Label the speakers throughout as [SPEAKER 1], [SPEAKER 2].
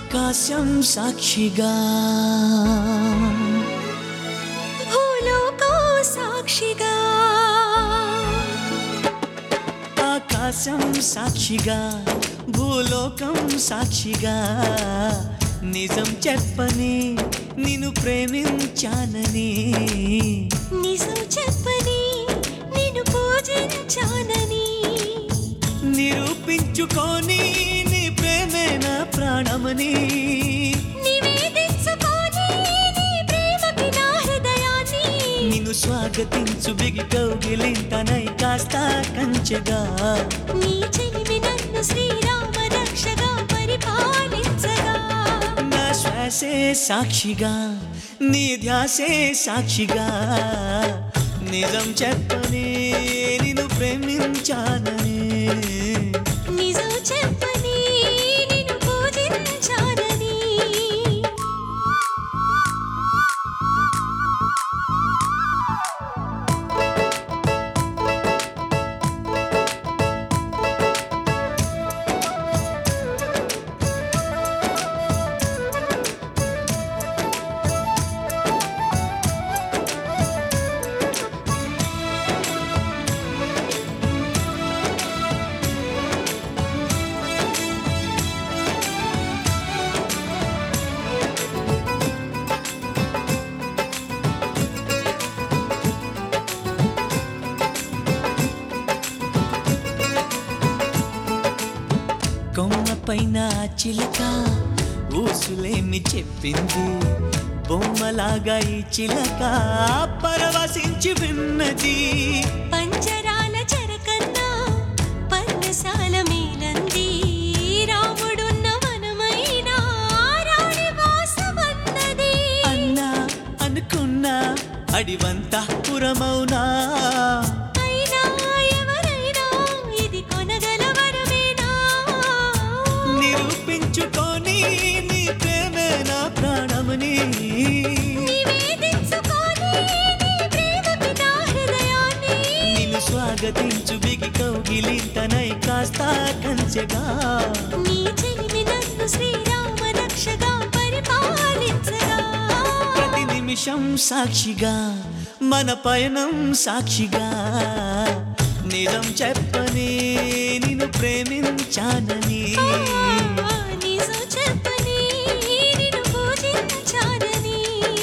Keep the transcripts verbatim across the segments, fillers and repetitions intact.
[SPEAKER 1] ఆకాశం సాక్షిగా
[SPEAKER 2] భూలోకం సాక్షిగా
[SPEAKER 1] ఆకాశం సాక్షిగా భూలోకం సాక్షిగా నిజం చెప్పని నిన్ను ప్రేమించానని
[SPEAKER 2] నిజం చెప్పని నిన్ను పూజించానని
[SPEAKER 1] నిరూపించుకొని నీ ప్రేమే నా ప్రాణమని
[SPEAKER 2] నివేదించుకొని నీ ప్రేమకి నా హృదయాన్ని
[SPEAKER 1] నిన్ను స్వాగతించు బిగి కౌగిలింతనై కాస్త కంచెగా
[SPEAKER 2] నీ చెలిమి నన్ను శ్రీరామ రక్షగా పరిపాలించగా
[SPEAKER 1] నా శ్వాసే సాక్షిగా నీ ధ్యాసే సాక్షిగా నిజం చెప్పని నిన్ను ప్రేమించానని
[SPEAKER 2] నిజం చెప్పని నిన్ను పూజించానని
[SPEAKER 1] కొమ్మ పైన చిలక ఊసులేమి చెప్పింది బొమ్మలాగా ఈ చిలక పరవశించి విన్నది
[SPEAKER 2] పంజరాల చెరకన్నా పర్ణశాల మేలంది రాముడున్న వనమైనా రాణి వాసమన్నది
[SPEAKER 1] అన్నా అనుకున్నా అడివంతా పురమౌనా
[SPEAKER 2] అయినా ఎవరైనా ఇది కొనగల వరమేనా
[SPEAKER 1] నిరూపించుకొని నీ ప్రేమే నా ప్రాణమని
[SPEAKER 2] నివేదించుకొని నీ ప్రేమకి నా హృదయాన్ని
[SPEAKER 1] నిన్ను స్వాగతించు బిగి కౌగిలింతనై కాస్త కంచెగా
[SPEAKER 2] నీ చెలిమి నన్ను శ్రీరామ రక్షగా పరిపాలించగా
[SPEAKER 1] ప్రతి నిమిషం సాక్షిగా మన పయనం సాక్షిగా నిజం చెప్పని నిన్ను ప్రేమించానని
[SPEAKER 2] నిజం చెప్పని నిన్ను పూజించానని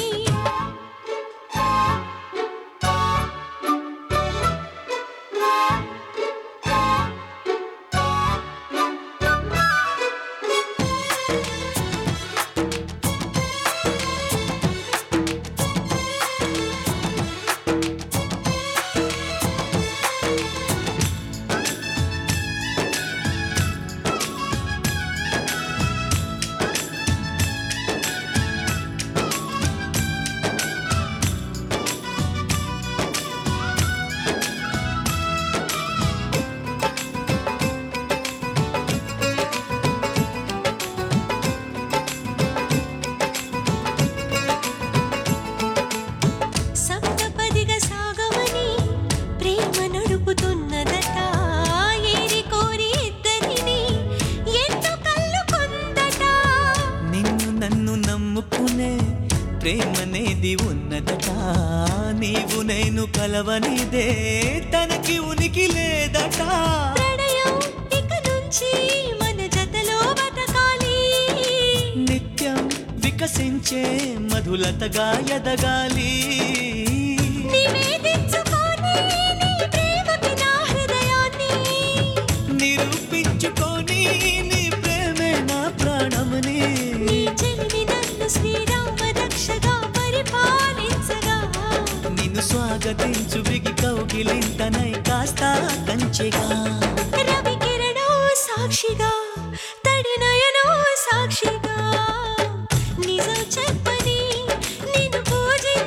[SPEAKER 2] సప్తపదిగా సాగమని ప్రేమ నడుపుతున్నదట ఏరి కోరి ఇద్దరిని ఎన్నో కళ్ళు కొందట
[SPEAKER 1] నిన్ను నన్ను నమ్ముకునే ప్రేమనేది ఉన్నదట నీవు నేను కలవనిదే తనకి ఉనికి లేదట
[SPEAKER 2] ప్రణయం ఇక నుంచి మన జతలో బతకాలి
[SPEAKER 1] నిత్యం వికసించే మధులతగా ఎదగాలి
[SPEAKER 2] నివేదించుకొని నీ ప్రేమకి నా హృదయాన్ని
[SPEAKER 1] నిరూపించుకొని నీ ప్రేమే నా ప్రాణమని
[SPEAKER 2] నీ చెలిమి నన్ను శ్రీరామ రక్షగా పరిపాలించగా
[SPEAKER 1] నిన్ను స్వాగతించు బిగి కౌగిలింతనై కాస్త కంచెగా
[SPEAKER 2] రవి కిరణో సాక్షిగా తడి నయనో సాక్షిగా నిజం చెప్పని నిన్ను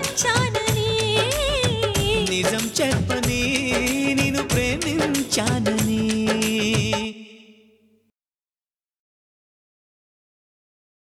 [SPEAKER 2] పూజించానని
[SPEAKER 1] నిజం చెప్పని నిన్ను ప్రేమించానని